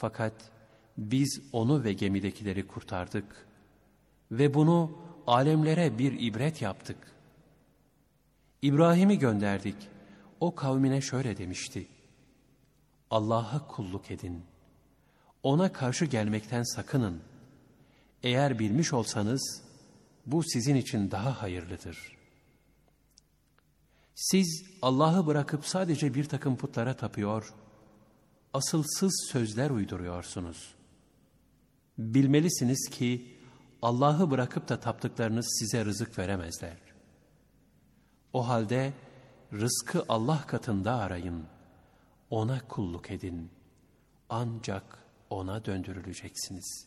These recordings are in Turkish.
Fakat biz onu ve gemidekileri kurtardık ve bunu alemlere bir ibret yaptık. İbrahim'i gönderdik. O kavmine şöyle demişti: Allah'a kulluk edin. Ona karşı gelmekten sakının. Eğer bilmiş olsanız bu sizin için daha hayırlıdır. Siz Allah'ı bırakıp sadece bir takım putlara tapıyor, asılsız sözler uyduruyorsunuz. Bilmelisiniz ki Allah'ı bırakıp da taptıklarınız size rızık veremezler. O halde rızkı Allah katında arayın, ona kulluk edin. Ancak ona döndürüleceksiniz.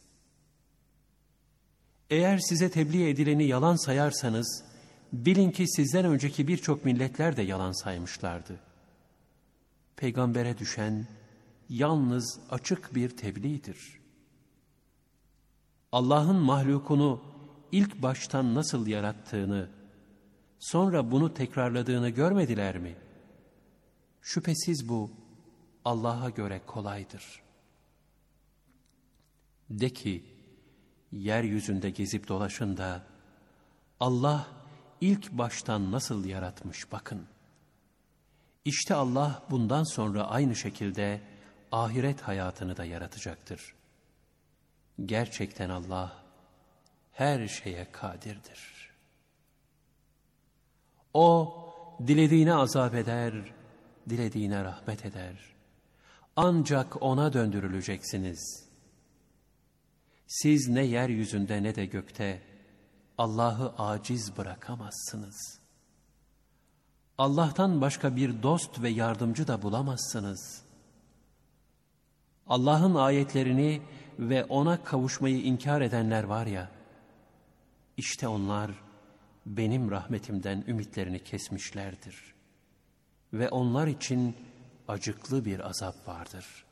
Eğer size tebliğ edileni yalan sayarsanız, bilin ki sizden önceki birçok milletler de yalan saymışlardı. Peygambere düşen yalnız açık bir tebliğdir. Allah'ın mahlukunu ilk baştan nasıl yarattığını, sonra bunu tekrarladığını görmediler mi? Şüphesiz bu Allah'a göre kolaydır. De ki, yeryüzünde gezip dolaşın da Allah ilk baştan nasıl yaratmış bakın. İşte Allah bundan sonra aynı şekilde ahiret hayatını da yaratacaktır. Gerçekten Allah her şeye kadirdir. O dilediğine azap eder, dilediğine rahmet eder. Ancak ona döndürüleceksiniz. Siz ne yeryüzünde ne de gökte Allah'ı aciz bırakamazsınız. Allah'tan başka bir dost ve yardımcı da bulamazsınız. Allah'ın ayetlerini ve ona kavuşmayı inkar edenler var ya, işte onlar benim rahmetimden ümitlerini kesmişlerdir. Ve onlar için acıklı bir azap vardır.